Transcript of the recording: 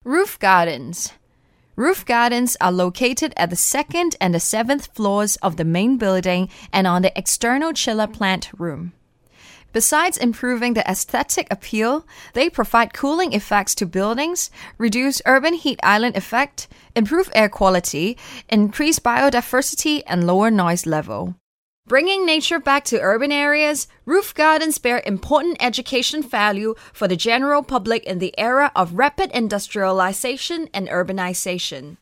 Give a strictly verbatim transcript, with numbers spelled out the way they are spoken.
Roof gardens. Roof gardens are located at the second and the seventh floors of the main building and on the external chiller plant room. Besides improving the aesthetic appeal, they provide cooling effects to buildings, reduce urban heat island effect, improve air quality, increase biodiversity, and lower noise level. Bringing nature back to urban areas, roof gardens bear important education value for the general public in the era of rapid industrialization and urbanization.